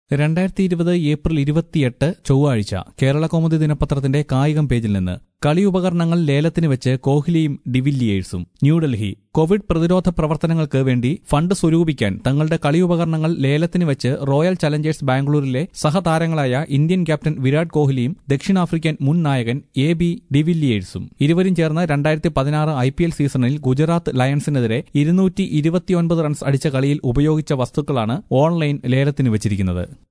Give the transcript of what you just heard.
2020 April 28 ചൊവ്വാഴ്ച കേരളകൗമുദി ദിനപത്രത്തിന്റെ കായികം പേജിൽ നിന്ന് കളിയുപകരണങ്ങൾ ലേലത്തിന് വെച്ച് കോഹ്ലിയും ഡിവില്ലിയേഴ്സും. ന്യൂഡൽഹി. കോവിഡ് പ്രതിരോധ പ്രവർത്തനങ്ങൾക്ക് വേണ്ടി ഫണ്ട് സ്വരൂപിക്കാൻ തങ്ങളുടെ കളിയുപകരണങ്ങൾ ലേലത്തിന് വെച്ച് റോയൽ ചലഞ്ചേഴ്സ് ബാംഗ്ലൂരിലെ സഹതാരങ്ങളായ ഇന്ത്യൻ ക്യാപ്റ്റൻ വിരാട് കോഹ്ലിയും ദക്ഷിണാഫ്രിക്കൻ മുൻ നായകൻ എ.ബി. ഡിവില്ലിയേഴ്സും. ഇരുവരും ചേർന്ന് 2016 IPL സീസണിൽ ഗുജറാത്ത് ലയൺസിനെതിരെ 229 റൺസ് അടിച്ച കളിയിൽ ഉപയോഗിച്ച വസ്തുക്കളാണ് ഓൺലൈൻ ലേലത്തിന് വെച്ചിരിക്കുന്നത്.